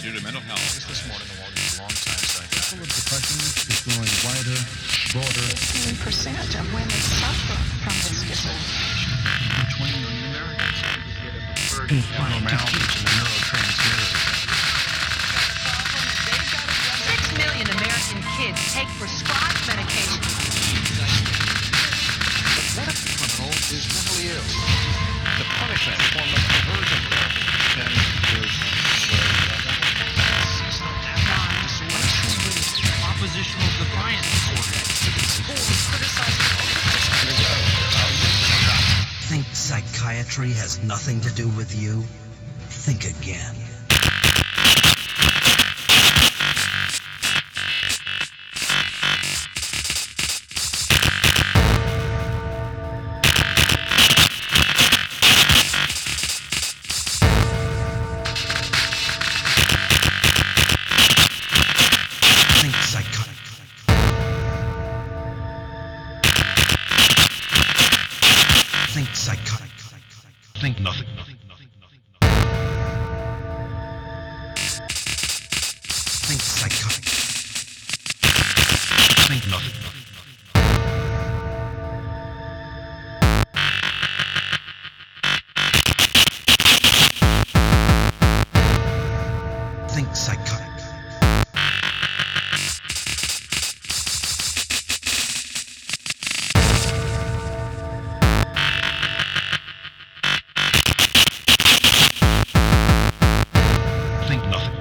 due to mental health. Just this morning, the world is a long time psychiatric. Full of depression is growing wider, broader. 15% of women suffer from this disorder. 20 million Americans get Abnormalities in the neurotransmitters. 6 million American kids take prescribed medication. What if the criminal is mentally ill? The punishment form of conversion and there's oppositional defiance disorder. Think psychiatry has nothing to do with you? Think again. Think psychiatry. Think psychiatry. Think nothing. Think psychiatry. Think nothing. Think psychiatry. Think nothing.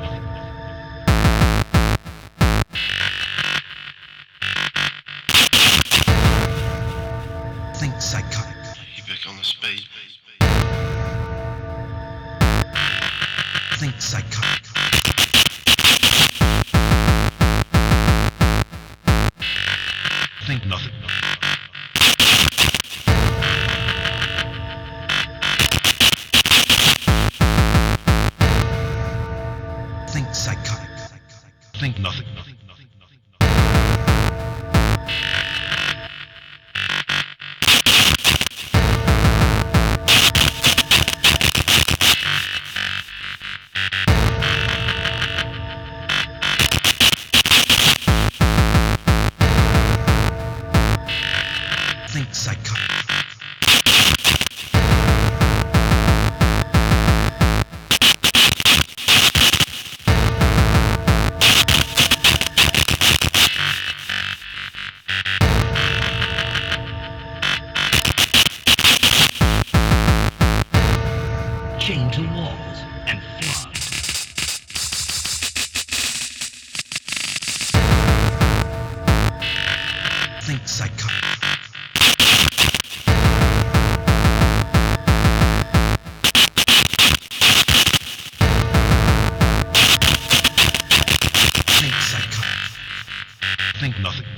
Think psychiatry. You back on the speed. Think psychiatry. Think nothing. Think psychiatry. Think nothing. Think psychiatry. Chained to walls and flogged. Think psychiatry. Think psychiatry. Think nothing.